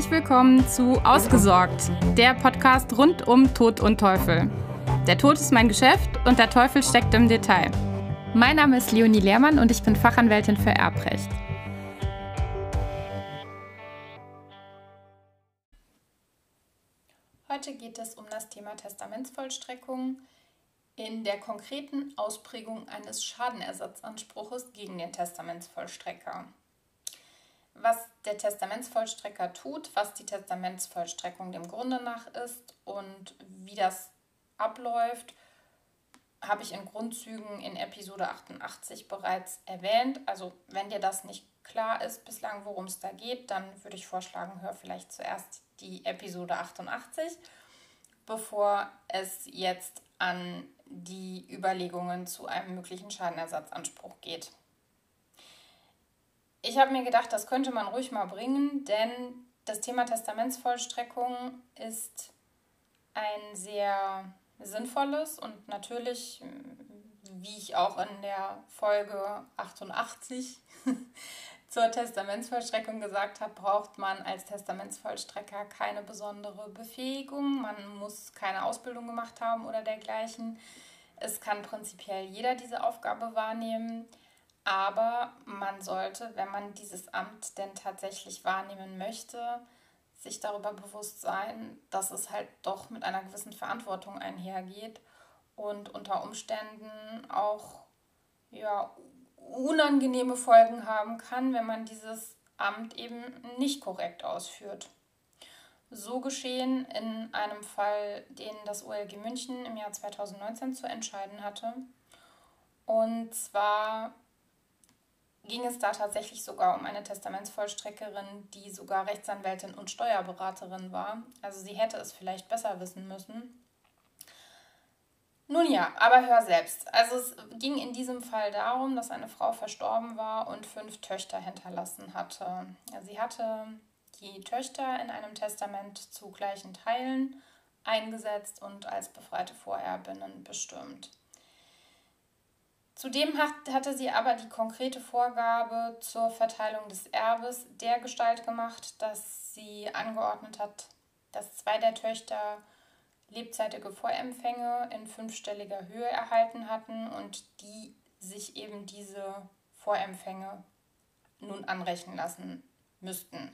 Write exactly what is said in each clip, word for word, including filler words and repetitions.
Herzlich willkommen zu Ausgesorgt, der Podcast rund um Tod und Teufel. Der Tod ist mein Geschäft und der Teufel steckt im Detail. Mein Name ist Leonie Lehrmann und ich bin Fachanwältin für Erbrecht. Heute geht es um das Thema Testamentsvollstreckung in der konkreten Ausprägung eines Schadenersatzanspruches gegen den Testamentsvollstrecker. Was der Testamentsvollstrecker tut, was die Testamentsvollstreckung dem Grunde nach ist und wie das abläuft, habe ich in Grundzügen in Episode achtundachtzig bereits erwähnt. Also wenn dir das nicht klar ist bislang, worum es da geht, dann würde ich vorschlagen, hör vielleicht zuerst die Episode achtundachtzig, bevor es jetzt an die Überlegungen zu einem möglichen Schadenersatzanspruch geht. Ich habe mir gedacht, das könnte man ruhig mal bringen, denn das Thema Testamentsvollstreckung ist ein sehr sinnvolles und natürlich, wie ich auch in der Folge achtundachtzig zur Testamentsvollstreckung gesagt habe, braucht man als Testamentsvollstrecker keine besondere Befähigung. Man muss keine Ausbildung gemacht haben oder dergleichen. Es kann prinzipiell jeder diese Aufgabe wahrnehmen. Aber man sollte, wenn man dieses Amt denn tatsächlich wahrnehmen möchte, sich darüber bewusst sein, dass es halt doch mit einer gewissen Verantwortung einhergeht und unter Umständen auch ja, unangenehme Folgen haben kann, wenn man dieses Amt eben nicht korrekt ausführt. So geschehen in einem Fall, den das O L G München im Jahr zweitausendneunzehn zu entscheiden hatte. Und zwar ging es da tatsächlich sogar um eine Testamentsvollstreckerin, die sogar Rechtsanwältin und Steuerberaterin war. Also sie hätte es vielleicht besser wissen müssen. Nun ja, aber hör selbst. Also es ging in diesem Fall darum, dass eine Frau verstorben war und fünf Töchter hinterlassen hatte. Sie hatte die Töchter in einem Testament zu gleichen Teilen eingesetzt und als befreite Vorerbinnen bestimmt. Zudem hatte sie aber die konkrete Vorgabe zur Verteilung des Erbes dergestalt gemacht, dass sie angeordnet hat, dass zwei der Töchter lebzeitige Vorempfänge in fünfstelliger Höhe erhalten hatten und die sich eben diese Vorempfänge nun anrechnen lassen müssten.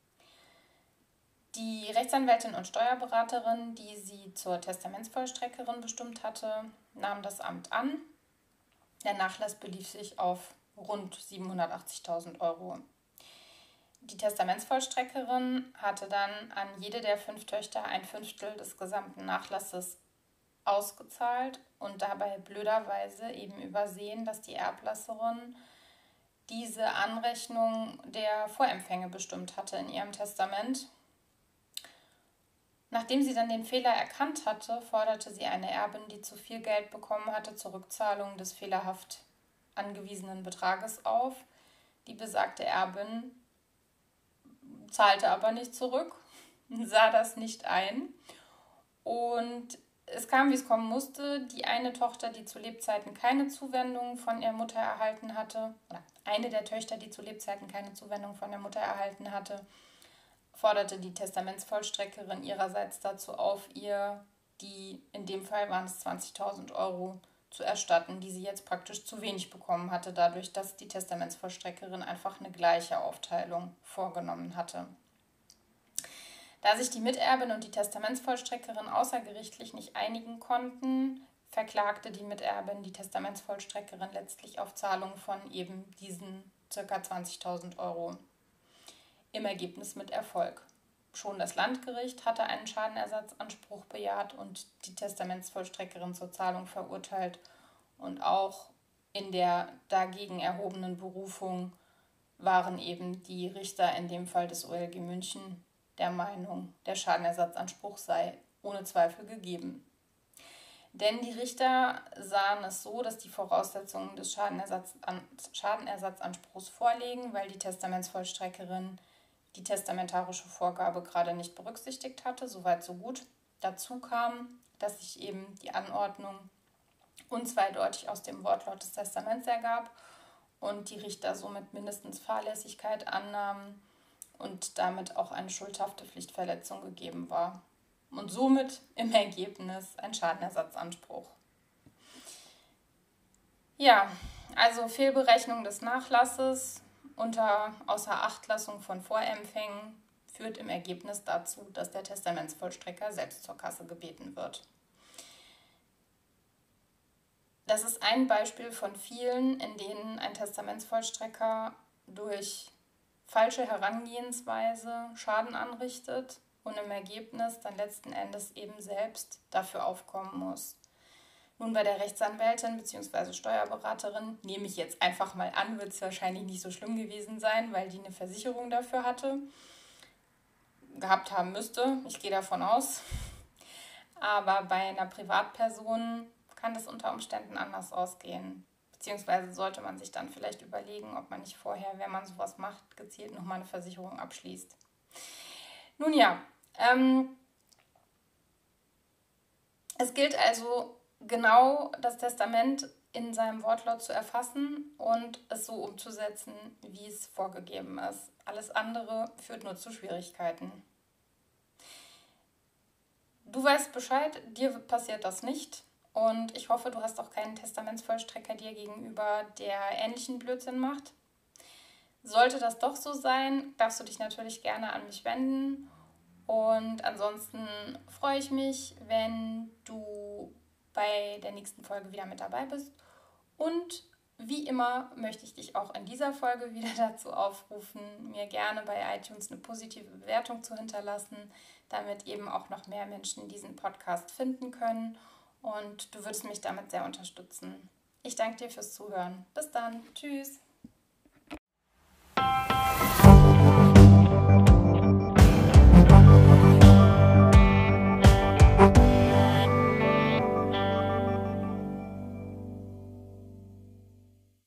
Die Rechtsanwältin und Steuerberaterin, die sie zur Testamentsvollstreckerin bestimmt hatte, nahm das Amt an. Der Nachlass belief sich auf rund siebenhundertachtzigtausend Euro. Die Testamentsvollstreckerin hatte dann an jede der fünf Töchter ein Fünftel des gesamten Nachlasses ausgezahlt und dabei blöderweise eben übersehen, dass die Erblasserin diese Anrechnung der Vorempfänge bestimmt hatte in ihrem Testament. Nachdem sie dann den Fehler erkannt hatte, forderte sie eine Erbin, die zu viel Geld bekommen hatte, zur Rückzahlung des fehlerhaft angewiesenen Betrages auf. Die besagte Erbin zahlte aber nicht zurück, sah das nicht ein. Und es kam, wie es kommen musste. Die eine Tochter, die zu Lebzeiten keine Zuwendung von ihrer Mutter erhalten hatte, oder eine der Töchter, die zu Lebzeiten keine Zuwendung von der Mutter erhalten hatte, forderte die Testamentsvollstreckerin ihrerseits dazu auf, ihr die, in dem Fall waren es zwanzigtausend Euro, zu erstatten, die sie jetzt praktisch zu wenig bekommen hatte, dadurch, dass die Testamentsvollstreckerin einfach eine gleiche Aufteilung vorgenommen hatte. Da sich die Miterbin und die Testamentsvollstreckerin außergerichtlich nicht einigen konnten, verklagte die Miterbin die Testamentsvollstreckerin letztlich auf Zahlung von eben diesen ca. zwanzigtausend Euro. Im Ergebnis mit Erfolg. Schon das Landgericht hatte einen Schadenersatzanspruch bejaht und die Testamentsvollstreckerin zur Zahlung verurteilt. Und auch in der dagegen erhobenen Berufung waren eben die Richter in dem Fall des O L G München der Meinung, der Schadenersatzanspruch sei ohne Zweifel gegeben. Denn die Richter sahen es so, dass die Voraussetzungen des Schadenersatz, Schadenersatzanspruchs vorliegen, weil die Testamentsvollstreckerin die testamentarische Vorgabe gerade nicht berücksichtigt hatte, soweit so gut. Dazu kam, dass sich eben die Anordnung unzweideutig aus dem Wortlaut des Testaments ergab und die Richter somit mindestens Fahrlässigkeit annahmen und damit auch eine schuldhafte Pflichtverletzung gegeben war. Und somit im Ergebnis ein Schadenersatzanspruch. Ja, also Fehlberechnung des Nachlasses unter Außerachtlassung von Vorempfängen führt im Ergebnis dazu, dass der Testamentsvollstrecker selbst zur Kasse gebeten wird. Das ist ein Beispiel von vielen, in denen ein Testamentsvollstrecker durch falsche Herangehensweise Schaden anrichtet und im Ergebnis dann letzten Endes eben selbst dafür aufkommen muss. Nun, bei der Rechtsanwältin bzw. Steuerberaterin nehme ich jetzt einfach mal an, wird es wahrscheinlich nicht so schlimm gewesen sein, weil die eine Versicherung dafür hatte, gehabt haben müsste. Ich gehe davon aus. Aber bei einer Privatperson kann das unter Umständen anders ausgehen. Beziehungsweise sollte man sich dann vielleicht überlegen, ob man nicht vorher, wenn man sowas macht, gezielt nochmal eine Versicherung abschließt. Nun ja, ähm, es gilt also genau das Testament in seinem Wortlaut zu erfassen und es so umzusetzen, wie es vorgegeben ist. Alles andere führt nur zu Schwierigkeiten. Du weißt Bescheid, dir passiert das nicht. Und ich hoffe, du hast auch keinen Testamentsvollstrecker dir gegenüber, der ähnlichen Blödsinn macht. Sollte das doch so sein, darfst du dich natürlich gerne an mich wenden. Und ansonsten freue ich mich, wenn du bei der nächsten Folge wieder mit dabei bist. Und wie immer möchte ich dich auch in dieser Folge wieder dazu aufrufen, mir gerne bei iTunes eine positive Bewertung zu hinterlassen, damit eben auch noch mehr Menschen diesen Podcast finden können. Und du würdest mich damit sehr unterstützen. Ich danke dir fürs Zuhören. Bis dann. Tschüss.